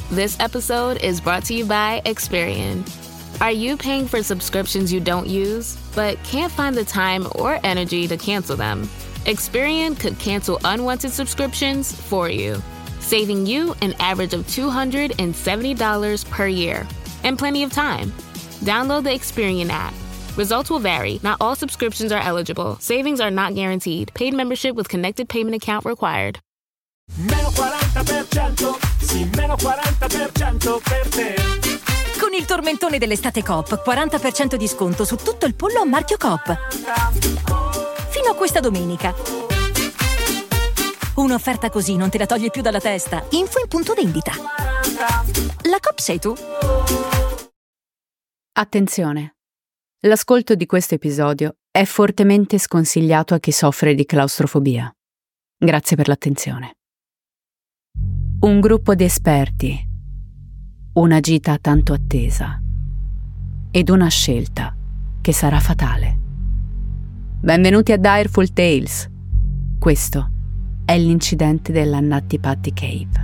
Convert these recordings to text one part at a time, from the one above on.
This episode is brought to you by Experian. Are you paying for subscriptions you don't use, but can't find the time or energy to cancel them? Experian could cancel unwanted subscriptions for you, saving you an average of $270 per year and plenty of time. Download the Experian app. Results will vary. Not all subscriptions are eligible. Savings are not guaranteed. Paid membership with connected payment account required. Meno 40%, sì, meno 40% per te. Con il tormentone dell'estate Coop, 40% di sconto su tutto il pollo a marchio Coop. Fino a questa domenica. Un'offerta così non te la togli più dalla testa. Info in punto vendita. La Coop sei tu. Attenzione! L'ascolto di questo episodio è fortemente sconsigliato a chi soffre di claustrofobia. Grazie per l'attenzione. Un gruppo di esperti, una gita tanto attesa ed una scelta che sarà fatale. Benvenuti a Direful Tales. Questo è l'incidente della Nutty Putty Cave.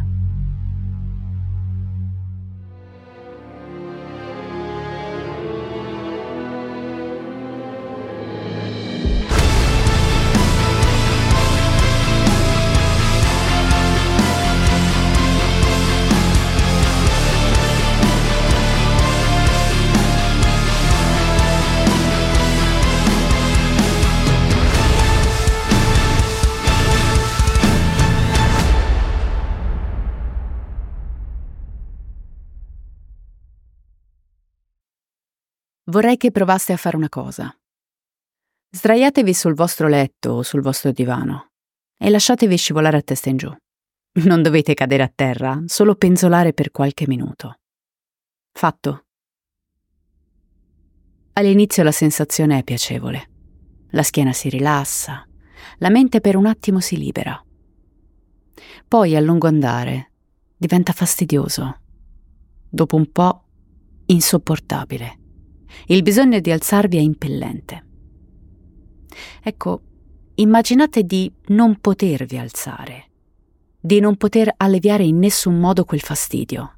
Vorrei che provaste a fare una cosa. Sdraiatevi sul vostro letto o sul vostro divano e lasciatevi scivolare a testa in giù. Non dovete cadere a terra, solo penzolare per qualche minuto. Fatto? All'inizio la sensazione è piacevole. La schiena si rilassa, la mente per un attimo si libera. Poi a lungo andare diventa fastidioso. Dopo un po' insopportabile. Il bisogno di alzarvi è impellente. Ecco, immaginate di non potervi alzare, di non poter alleviare in nessun modo quel fastidio.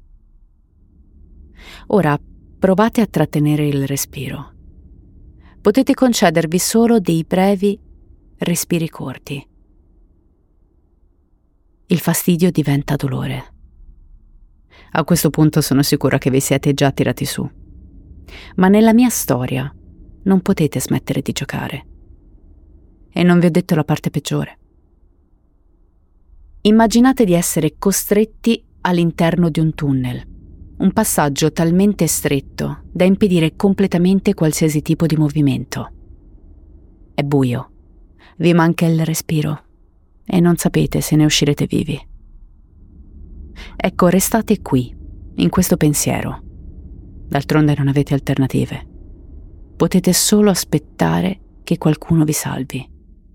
Ora provate a trattenere il respiro. Potete concedervi solo dei brevi respiri corti. Il fastidio diventa dolore. A questo punto sono sicura che vi siete già tirati su. Ma nella mia storia non potete smettere di giocare. E non vi ho detto la parte peggiore. Immaginate di essere costretti all'interno di un tunnel, un passaggio talmente stretto da impedire completamente qualsiasi tipo di movimento. È buio, vi manca il respiro e non sapete se ne uscirete vivi. Ecco, restate qui, in questo pensiero. D'altronde non avete alternative. Potete solo aspettare che qualcuno vi salvi.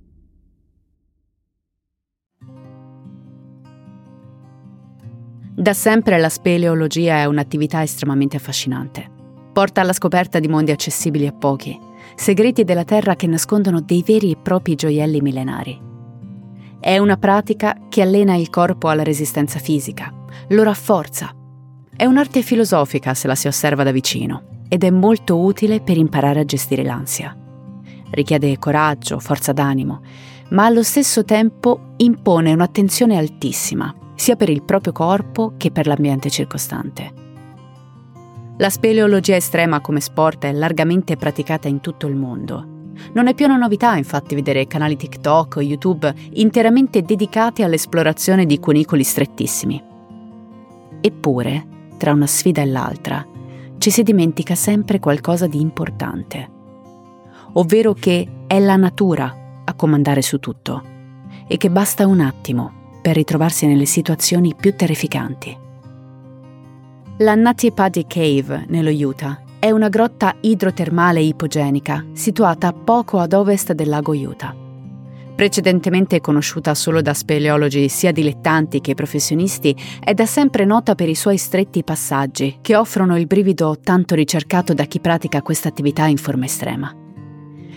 Da sempre la speleologia è un'attività estremamente affascinante. Porta alla scoperta di mondi accessibili a pochi, segreti della Terra che nascondono dei veri e propri gioielli millenari. È una pratica che allena il corpo alla resistenza fisica, lo rafforza. È un'arte filosofica se la si osserva da vicino ed è molto utile per imparare a gestire l'ansia. Richiede coraggio, forza d'animo, ma allo stesso tempo impone un'attenzione altissima, sia per il proprio corpo che per l'ambiente circostante. La speleologia estrema come sport è largamente praticata in tutto il mondo. Non è più una novità, infatti, vedere canali TikTok o YouTube interamente dedicati all'esplorazione di cunicoli strettissimi. Eppure, tra una sfida e l'altra, ci si dimentica sempre qualcosa di importante, ovvero che è la natura a comandare su tutto e che basta un attimo per ritrovarsi nelle situazioni più terrificanti. La Nutty Putty Cave, nello Utah, è una grotta idrotermale ipogenica situata poco ad ovest del lago Utah. Precedentemente conosciuta solo da speleologi sia dilettanti che professionisti, è da sempre nota per i suoi stretti passaggi che offrono il brivido tanto ricercato da chi pratica questa attività in forma estrema.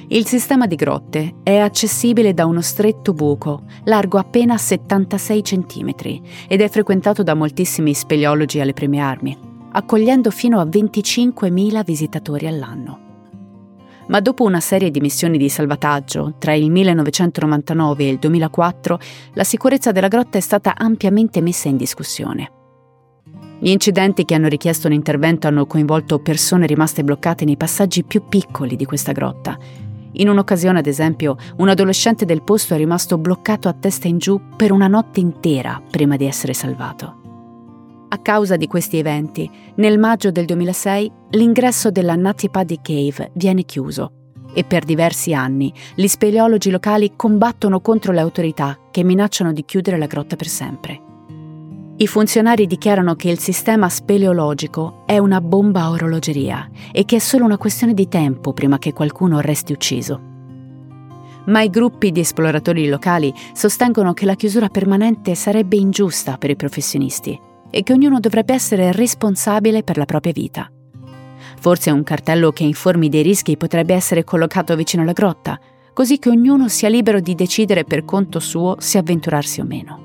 Il sistema di grotte è accessibile da uno stretto buco, largo appena 76 cm, ed è frequentato da moltissimi speleologi alle prime armi, accogliendo fino a 25.000 visitatori all'anno. Ma dopo una serie di missioni di salvataggio, tra il 1999 e il 2004, la sicurezza della grotta è stata ampiamente messa in discussione. Gli incidenti che hanno richiesto un intervento hanno coinvolto persone rimaste bloccate nei passaggi più piccoli di questa grotta. In un'occasione, ad esempio, un adolescente del posto è rimasto bloccato a testa in giù per una notte intera prima di essere salvato. A causa di questi eventi, nel maggio del 2006 l'ingresso della Nati Paddy Cave viene chiuso e per diversi anni gli speleologi locali combattono contro le autorità che minacciano di chiudere la grotta per sempre. I funzionari dichiarano che il sistema speleologico è una bomba a orologeria e che è solo una questione di tempo prima che qualcuno resti ucciso. Ma i gruppi di esploratori locali sostengono che la chiusura permanente sarebbe ingiusta per i professionisti e che ognuno dovrebbe essere responsabile per la propria vita. Forse un cartello che informi dei rischi potrebbe essere collocato vicino alla grotta, così che ognuno sia libero di decidere per conto suo se avventurarsi o meno.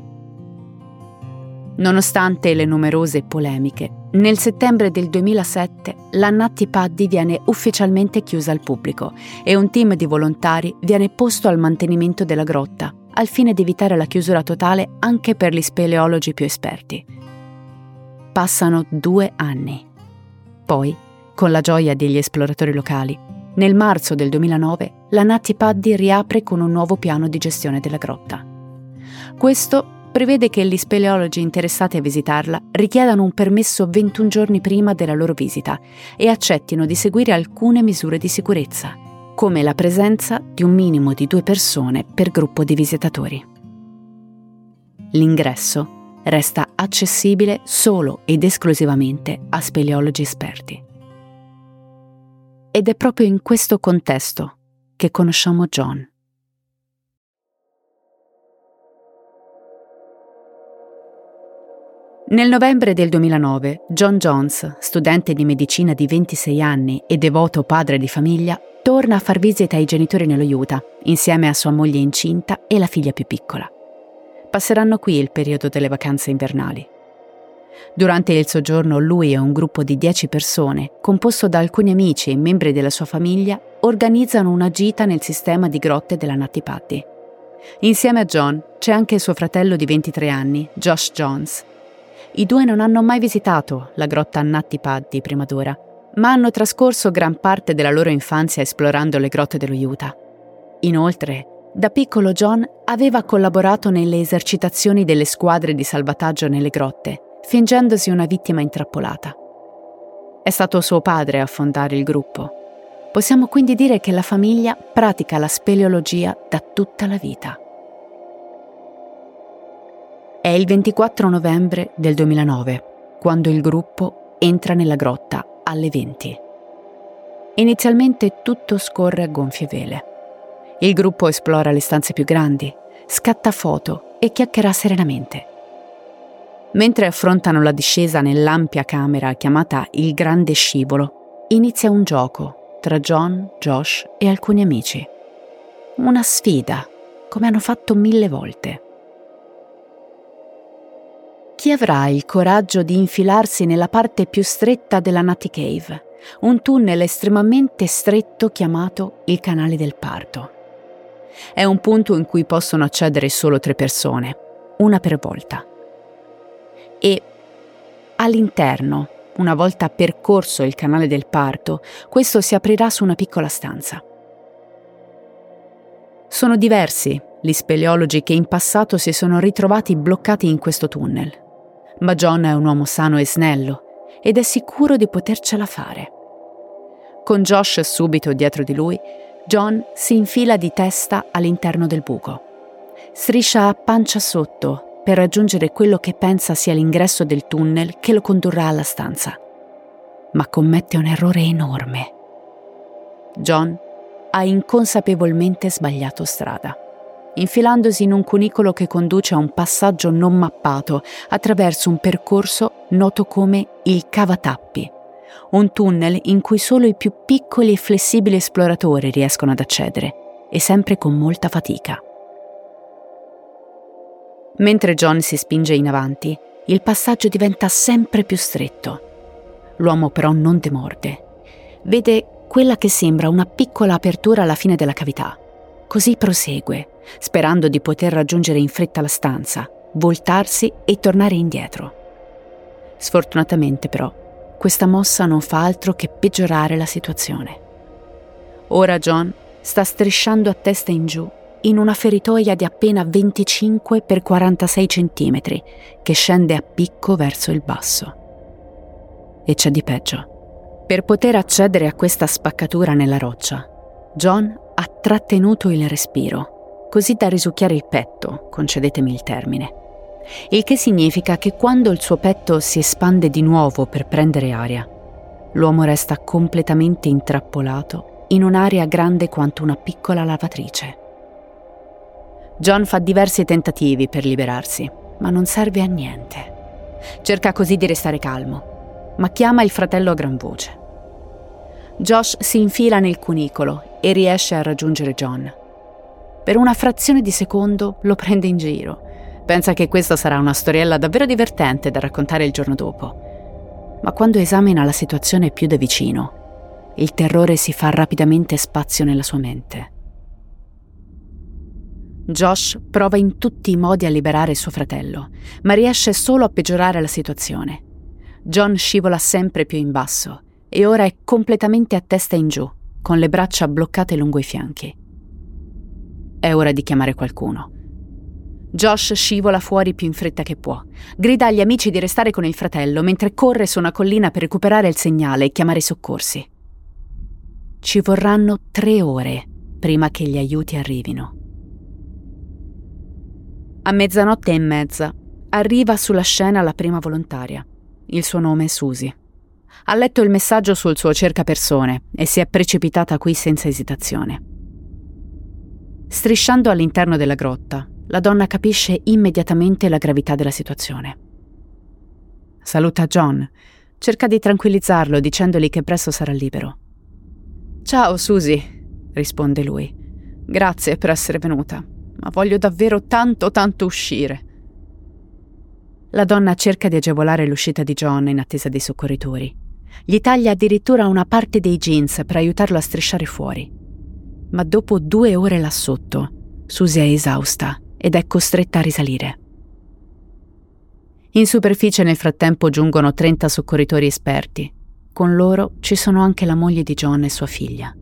Nonostante le numerose polemiche, nel settembre del 2007 la Nati Paddy viene ufficialmente chiusa al pubblico e un team di volontari viene posto al mantenimento della grotta, al fine di evitare la chiusura totale anche per gli speleologi più esperti. Passano 2 anni. Poi, con la gioia degli esploratori locali, nel marzo del 2009 la Nati Paddy riapre con un nuovo piano di gestione della grotta. Questo prevede che gli speleologi interessati a visitarla richiedano un permesso 21 giorni prima della loro visita e accettino di seguire alcune misure di sicurezza, come la presenza di un minimo di 2 persone per gruppo di visitatori. L'ingresso resta accessibile solo ed esclusivamente a speleologi esperti. Ed è proprio in questo contesto che conosciamo John. Nel novembre del 2009, John Jones, studente di medicina di 26 anni e devoto padre di famiglia, torna a far visita ai genitori nello Utah, insieme a sua moglie incinta e la figlia più piccola. Passeranno qui il periodo delle vacanze invernali. Durante il soggiorno lui e un gruppo di 10 persone, composto da alcuni amici e membri della sua famiglia, organizzano una gita nel sistema di grotte della Nati Paddy. Insieme a John c'è anche suo fratello di 23 anni, Josh Jones. I due non hanno mai visitato la grotta Nati Paddy prima d'ora, ma hanno trascorso gran parte della loro infanzia esplorando le grotte dello Utah. Inoltre, da piccolo John aveva collaborato nelle esercitazioni delle squadre di salvataggio nelle grotte, fingendosi una vittima intrappolata. È stato suo padre a fondare il gruppo. Possiamo quindi dire che la famiglia pratica la speleologia da tutta la vita. È il 24 novembre del 2009, quando il gruppo entra nella grotta alle 20. Inizialmente tutto scorre a gonfie vele. Il gruppo esplora le stanze più grandi, scatta foto e chiacchiera serenamente. Mentre affrontano la discesa nell'ampia camera chiamata il Grande Scivolo, inizia un gioco tra John, Josh e alcuni amici. Una sfida, come hanno fatto 1000 volte. Chi avrà il coraggio di infilarsi nella parte più stretta della Nati Cave, un tunnel estremamente stretto chiamato il Canale del Parto? È un punto in cui possono accedere solo 3 persone, una per volta. E all'interno, una volta percorso il Canale del Parto, questo si aprirà su una piccola stanza. Sono diversi gli speleologi che in passato si sono ritrovati bloccati in questo tunnel. Ma John è un uomo sano e snello ed è sicuro di potercela fare. Con Josh subito dietro di lui, John si infila di testa all'interno del buco. Striscia a pancia sotto per raggiungere quello che pensa sia l'ingresso del tunnel che lo condurrà alla stanza. Ma commette un errore enorme. John ha inconsapevolmente sbagliato strada, infilandosi in un cunicolo che conduce a un passaggio non mappato attraverso un percorso noto come il Cavatappi, Un tunnel in cui solo i più piccoli e flessibili esploratori riescono ad accedere, e sempre con molta fatica. Mentre John si spinge in avanti, il passaggio diventa sempre più stretto. L'uomo però non demorde. Vede quella che sembra una piccola apertura alla fine della cavità. Così prosegue, sperando di poter raggiungere in fretta la stanza, voltarsi e tornare indietro. Sfortunatamente però, questa mossa non fa altro che peggiorare la situazione. Ora John sta strisciando a testa in giù in una feritoia di appena 25 x 46 centimetri che scende a picco verso il basso. E c'è di peggio. Per poter accedere a questa spaccatura nella roccia, John ha trattenuto il respiro, così da risucchiare il petto, concedetemi il termine. Il che significa che quando il suo petto si espande di nuovo per prendere aria, l'uomo resta completamente intrappolato in un'area grande quanto una piccola lavatrice. John fa diversi tentativi per liberarsi, ma non serve a niente. Cerca così di restare calmo, ma chiama il fratello a gran voce. Josh si infila nel cunicolo e riesce a raggiungere John. Per una frazione di secondo lo prende in giro. Pensa che questa sarà una storiella davvero divertente da raccontare il giorno dopo. Ma quando esamina la situazione più da vicino, il terrore si fa rapidamente spazio nella sua mente. Josh prova in tutti i modi a liberare suo fratello, ma riesce solo a peggiorare la situazione. John scivola sempre più in basso e ora è completamente a testa in giù, con le braccia bloccate lungo i fianchi. È ora di chiamare qualcuno. Josh scivola fuori più in fretta che può. Grida agli amici di restare con il fratello mentre corre su una collina per recuperare il segnale e chiamare i soccorsi. Ci vorranno 3 ore prima che gli aiuti arrivino. A 00:30 arriva sulla scena la prima volontaria. Il suo nome è Susie. Ha letto il messaggio sul suo cercapersone e si è precipitata qui senza esitazione. Strisciando all'interno della grotta, la donna capisce immediatamente la gravità della situazione. Saluta John, cerca di tranquillizzarlo dicendogli che presto sarà libero. «Ciao Susie», risponde lui. «Grazie per essere venuta, ma voglio davvero tanto uscire». La donna cerca di agevolare l'uscita di John in attesa dei soccorritori. Gli taglia addirittura una parte dei jeans per aiutarlo a strisciare fuori. Ma dopo 2 ore là sotto, Susie è esausta ed è costretta a risalire. In superficie nel frattempo giungono 30 soccorritori esperti. Con loro ci sono anche la moglie di John e sua figlia.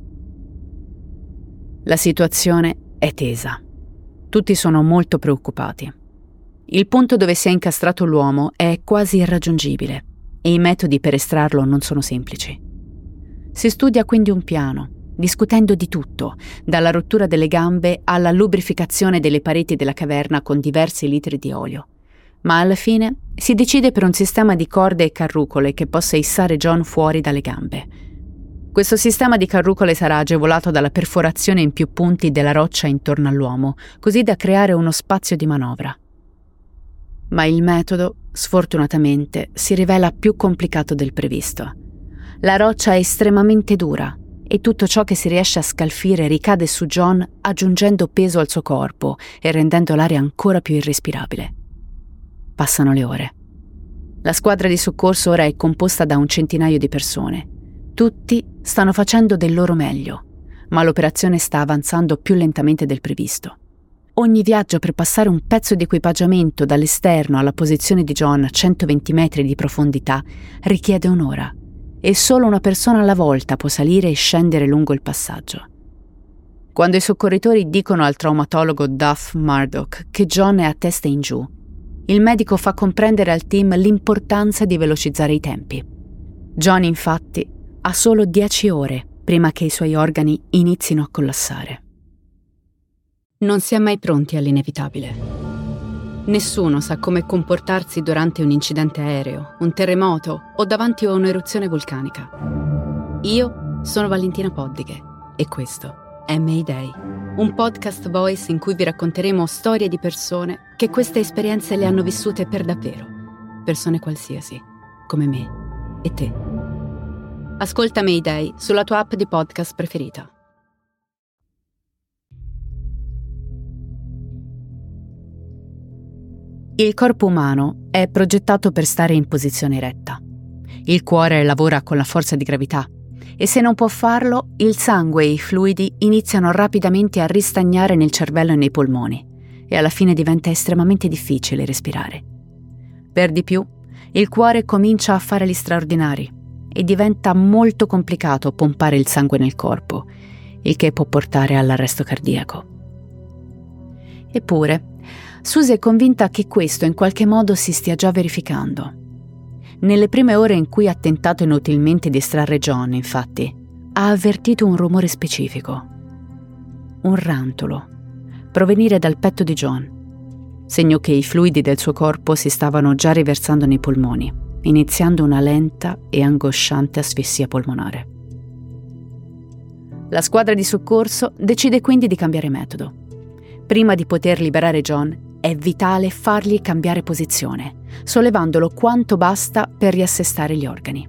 La situazione è tesa. Tutti sono molto preoccupati. Il punto dove si è incastrato l'uomo è quasi irraggiungibile e i metodi per estrarlo non sono semplici. Si studia quindi un piano, discutendo di tutto, dalla rottura delle gambe alla lubrificazione delle pareti della caverna con diversi litri di olio. Ma alla fine si decide per un sistema di corde e carrucole che possa issare John fuori dalle gambe. Questo sistema di carrucole sarà agevolato dalla perforazione in più punti della roccia intorno all'uomo, così da creare uno spazio di manovra. Ma il metodo, sfortunatamente, si rivela più complicato del previsto. La roccia è estremamente dura e tutto ciò che si riesce a scalfire ricade su John aggiungendo peso al suo corpo e rendendo l'aria ancora più irrespirabile. Passano le ore. La squadra di soccorso ora è composta da 100 di persone. Tutti stanno facendo del loro meglio, ma l'operazione sta avanzando più lentamente del previsto. Ogni viaggio per passare un pezzo di equipaggiamento dall'esterno alla posizione di John a 120 metri di profondità richiede un'ora e solo una persona alla volta può salire e scendere lungo il passaggio. Quando i soccorritori dicono al traumatologo Duff Murdoch che John è a testa in giù, il medico fa comprendere al team l'importanza di velocizzare i tempi. John, infatti, ha solo 10 ore prima che i suoi organi inizino a collassare. Non si è mai pronti all'inevitabile. Nessuno sa come comportarsi durante un incidente aereo, un terremoto o davanti a un'eruzione vulcanica. Io sono Valentina Poddighe e questo è Mayday, un podcast voice in cui vi racconteremo storie di persone che queste esperienze le hanno vissute per davvero. Persone qualsiasi, come me e te. Ascolta Mayday sulla tua app di podcast preferita. Il corpo umano è progettato per stare in posizione retta. Il cuore lavora con la forza di gravità e se non può farlo, il sangue e i fluidi iniziano rapidamente a ristagnare nel cervello e nei polmoni e alla fine diventa estremamente difficile respirare. Per di più, il cuore comincia a fare gli straordinari e diventa molto complicato pompare il sangue nel corpo, il che può portare all'arresto cardiaco. Eppure, Susie è convinta che questo in qualche modo si stia già verificando. Nelle prime ore in cui ha tentato inutilmente di estrarre John, infatti, ha avvertito un rumore specifico. Un rantolo, provenire dal petto di John, segno che i fluidi del suo corpo si stavano già riversando nei polmoni, iniziando una lenta e angosciante asfissia polmonare. La squadra di soccorso decide quindi di cambiare metodo. Prima di poter liberare John, è vitale fargli cambiare posizione, sollevandolo quanto basta per riassestare gli organi.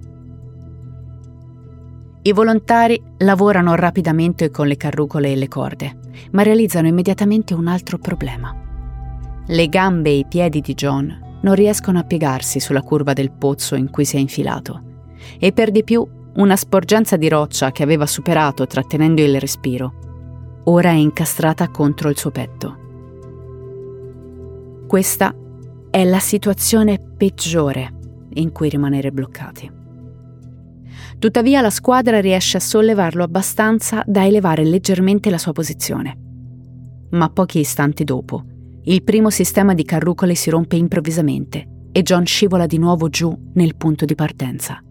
I volontari lavorano rapidamente con le carrucole e le corde, ma realizzano immediatamente un altro problema. Le gambe e i piedi di John non riescono a piegarsi sulla curva del pozzo in cui si è infilato e per di più una sporgenza di roccia che aveva superato trattenendo il respiro ora è incastrata contro il suo petto. Questa è la situazione peggiore in cui rimanere bloccati. Tuttavia la squadra riesce a sollevarlo abbastanza da elevare leggermente la sua posizione. Ma pochi istanti dopo, il primo sistema di carrucole si rompe improvvisamente e John scivola di nuovo giù nel punto di partenza.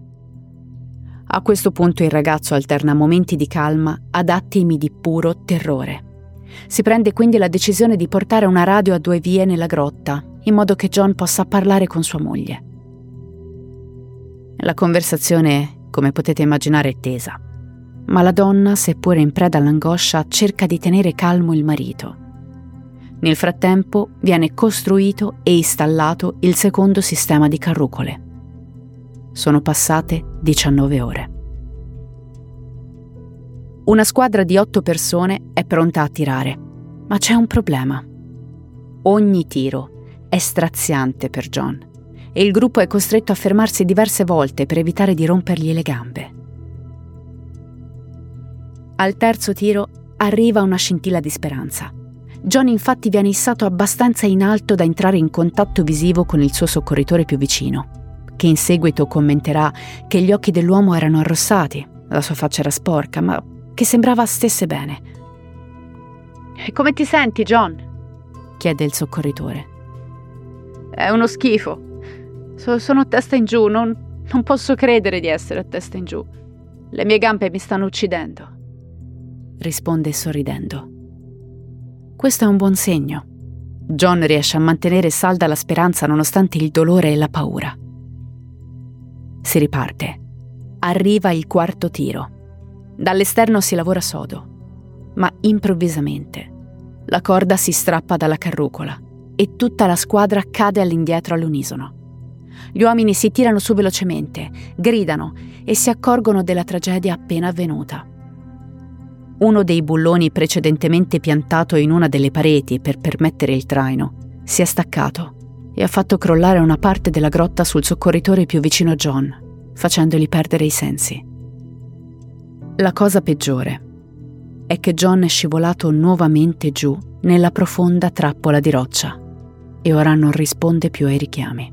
A questo punto il ragazzo alterna momenti di calma ad attimi di puro terrore. Si prende quindi la decisione di portare una radio a 2 vie nella grotta, in modo che John possa parlare con sua moglie. La conversazione, come potete immaginare, è tesa, ma la donna, seppure in preda all'angoscia, cerca di tenere calmo il marito. Nel frattempo viene costruito e installato il secondo sistema di carrucole. Sono passate 19 ore. Una squadra di 8 persone è pronta a tirare, ma c'è un problema. Ogni tiro è straziante per John e il gruppo è costretto a fermarsi diverse volte per evitare di rompergli le gambe. Al terzo tiro arriva una scintilla di speranza. John infatti viene issato abbastanza in alto da entrare in contatto visivo con il suo soccorritore più vicino, che in seguito commenterà che gli occhi dell'uomo erano arrossati, la sua faccia era sporca, ma che sembrava stesse bene. «E come ti senti, John?» chiede il soccorritore. «È uno schifo. Sono a testa in giù, non posso credere di essere a testa in giù. Le mie gambe mi stanno uccidendo», risponde sorridendo. Questo è un buon segno. John riesce a mantenere salda la speranza nonostante il dolore e la paura. Si riparte. Arriva il quarto tiro. Dall'esterno si lavora sodo, ma improvvisamente la corda si strappa dalla carrucola e tutta la squadra cade all'indietro all'unisono. Gli uomini si tirano su velocemente, gridano e si accorgono della tragedia appena avvenuta. Uno dei bulloni precedentemente piantato in una delle pareti per permettere il traino si è staccato e ha fatto crollare una parte della grotta sul soccorritore più vicino a John, facendogli perdere i sensi. La cosa peggiore è che John è scivolato nuovamente giù nella profonda trappola di roccia e ora non risponde più ai richiami.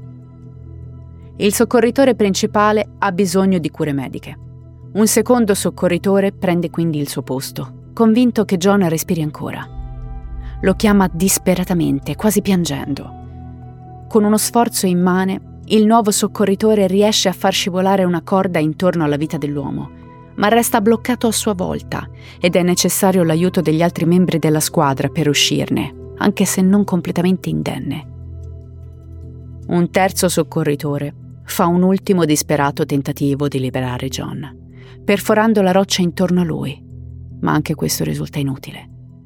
Il soccorritore principale ha bisogno di cure mediche. Un secondo soccorritore prende quindi il suo posto, convinto che John respiri ancora. Lo chiama disperatamente, quasi piangendo. Con uno sforzo immane, il nuovo soccorritore riesce a far scivolare una corda intorno alla vita dell'uomo, ma resta bloccato a sua volta ed è necessario l'aiuto degli altri membri della squadra per uscirne, anche se non completamente indenne. Un terzo soccorritore fa un ultimo disperato tentativo di liberare John, perforando la roccia intorno a lui, ma anche questo risulta inutile.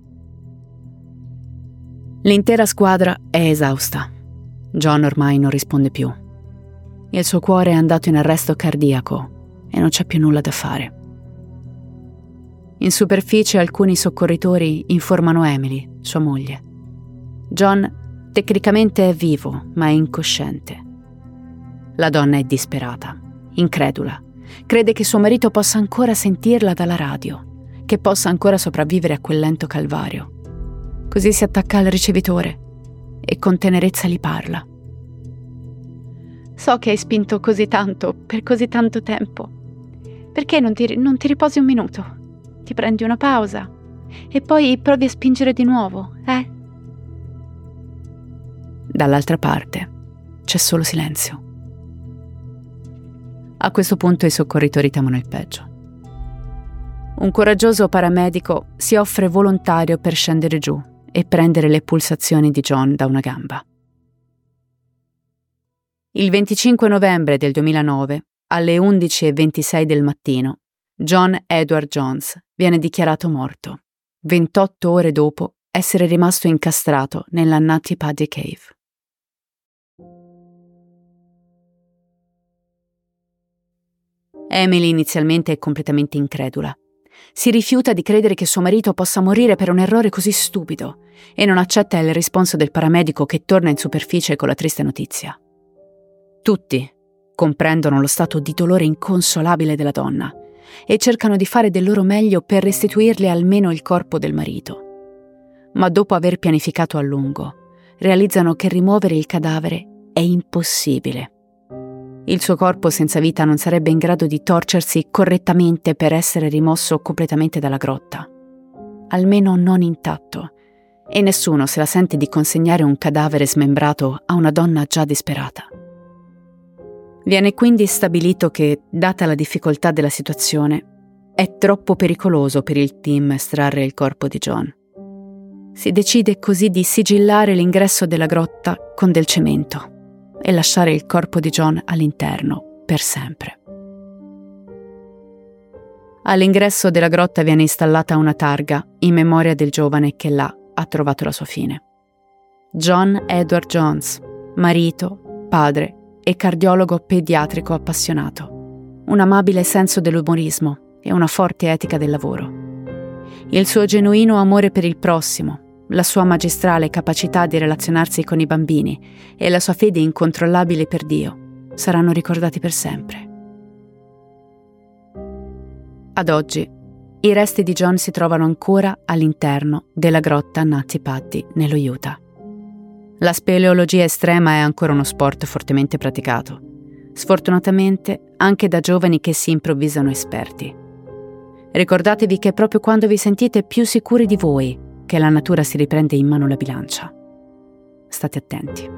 L'intera squadra è esausta. John ormai non risponde più. Il suo cuore è andato in arresto cardiaco e non c'è più nulla da fare. In superficie alcuni soccorritori informano Emily, sua moglie. John tecnicamente è vivo, ma è incosciente. La donna è disperata, incredula. Crede che suo marito possa ancora sentirla dalla radio, che possa ancora sopravvivere a quel lento calvario. Così si attacca al ricevitore e con tenerezza gli parla. So che hai spinto così tanto per così tanto tempo. Perché non ti riposi un minuto? Ti prendi una pausa e poi provi a spingere di nuovo, eh? Dall'altra parte c'è solo silenzio. A questo punto i soccorritori temono il peggio. Un coraggioso paramedico si offre volontario per scendere giù e prendere le pulsazioni di John da una gamba. Il 25 novembre del 2009, alle 11:26 del mattino, John Edward Jones viene dichiarato morto, 28 ore dopo essere rimasto incastrato nella Nati Paddy Cave. Emily inizialmente è completamente incredula. Si rifiuta di credere che suo marito possa morire per un errore così stupido e non accetta il risponso del paramedico che torna in superficie con la triste notizia. Tutti comprendono lo stato di dolore inconsolabile della donna e cercano di fare del loro meglio per restituirle almeno il corpo del marito. Ma dopo aver pianificato a lungo, realizzano che rimuovere il cadavere è impossibile. Il suo corpo senza vita non sarebbe in grado di torcersi correttamente per essere rimosso completamente dalla grotta. Almeno non intatto, e nessuno se la sente di consegnare un cadavere smembrato a una donna già disperata. Viene quindi stabilito che, data la difficoltà della situazione, è troppo pericoloso per il team estrarre il corpo di John. Si decide così di sigillare l'ingresso della grotta con del cemento e lasciare il corpo di John all'interno per sempre. All'ingresso della grotta viene installata una targa in memoria del giovane che là ha trovato la sua fine. John Edward Jones, marito, padre e cardiologo pediatrico appassionato, un amabile senso dell'umorismo e una forte etica del lavoro. Il suo genuino amore per il prossimo, la sua magistrale capacità di relazionarsi con i bambini e la sua fede incontrollabile per Dio saranno ricordati per sempre. Ad oggi, i resti di John si trovano ancora all'interno della grotta Nati Paddy nello Utah. La speleologia estrema è ancora uno sport fortemente praticato, sfortunatamente anche da giovani che si improvvisano esperti. Ricordatevi che è proprio quando vi sentite più sicuri di voi che la natura si riprende in mano la bilancia. State attenti.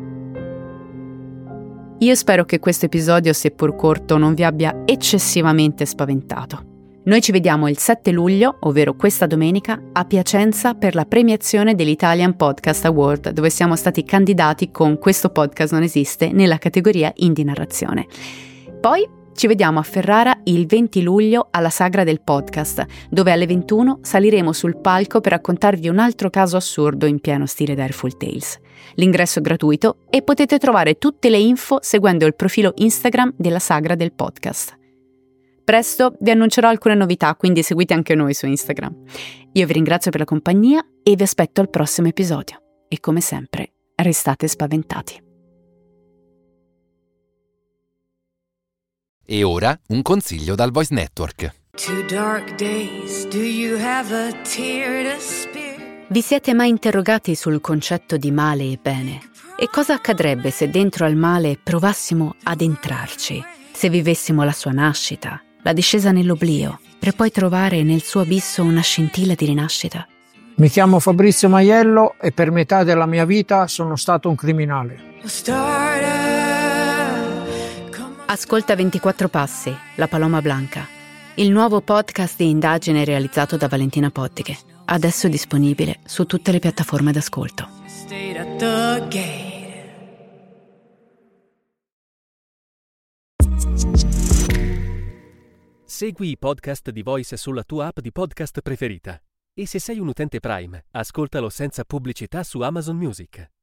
Io spero che questo episodio, seppur corto, non vi abbia eccessivamente spaventato. Noi ci vediamo il 7 luglio, ovvero questa domenica, a Piacenza per la premiazione dell'Italian Podcast Award, dove siamo stati candidati con Questo podcast non esiste nella categoria Indie Narrazione. Poi ci vediamo a Ferrara il 20 luglio alla Sagra del Podcast, dove alle 21 saliremo sul palco per raccontarvi un altro caso assurdo in pieno stile Direful Tales. L'ingresso è gratuito e potete trovare tutte le info seguendo il profilo Instagram della Sagra del Podcast. Presto vi annuncerò alcune novità, quindi seguite anche noi su Instagram. Io vi ringrazio per la compagnia e vi aspetto al prossimo episodio. E come sempre, restate spaventati. E ora un consiglio dal Voice Network. Vi siete mai interrogati sul concetto di male e bene? E cosa accadrebbe se dentro al male provassimo ad entrarci? Se vivessimo la sua nascita, la discesa nell'oblio, per poi trovare nel suo abisso una scintilla di rinascita? Mi chiamo Fabrizio Maiello e per metà della mia vita sono stato un criminale. Ascolta 24 Passi, La Paloma Blanca, il nuovo podcast di indagine realizzato da Valentina Pottiche, adesso disponibile su tutte le piattaforme d'ascolto. Segui i podcast di Voice sulla tua app di podcast preferita. E se sei un utente Prime, ascoltalo senza pubblicità su Amazon Music.